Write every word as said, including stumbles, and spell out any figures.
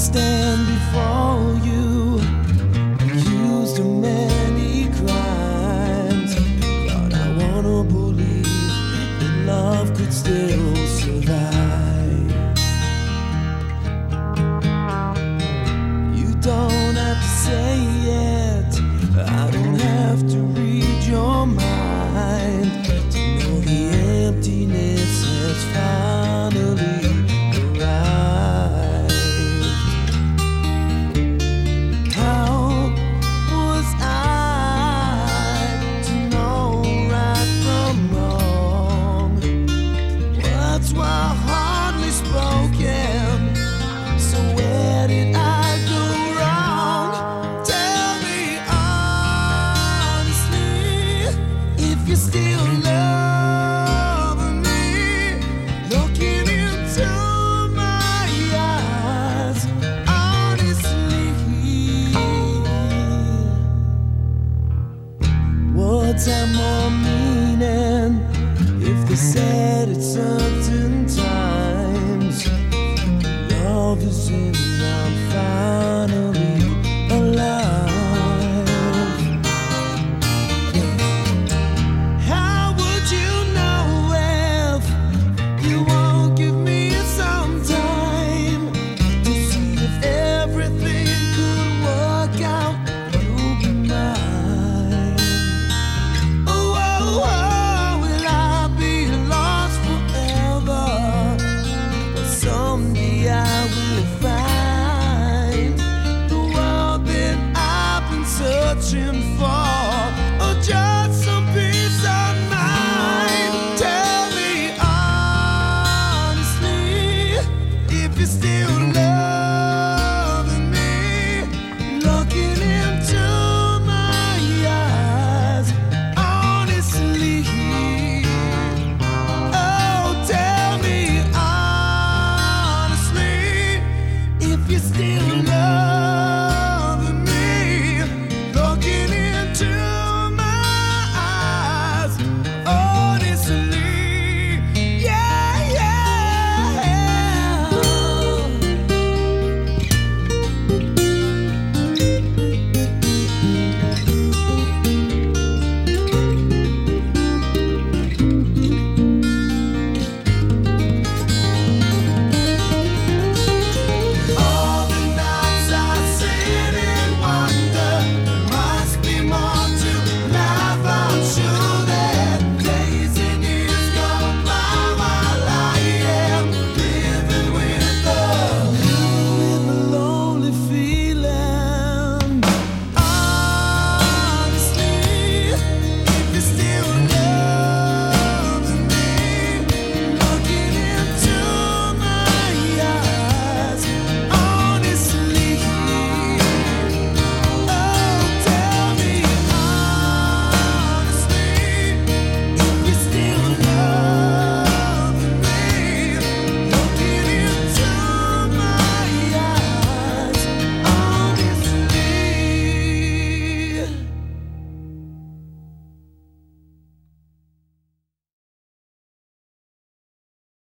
stand before you, accused of many crimes, but I wanna believe that love could still survive. You don't have to say it, I don't have to read your mind to know the emptiness has finally arrived. How was I to know right from wrong? What's my heart?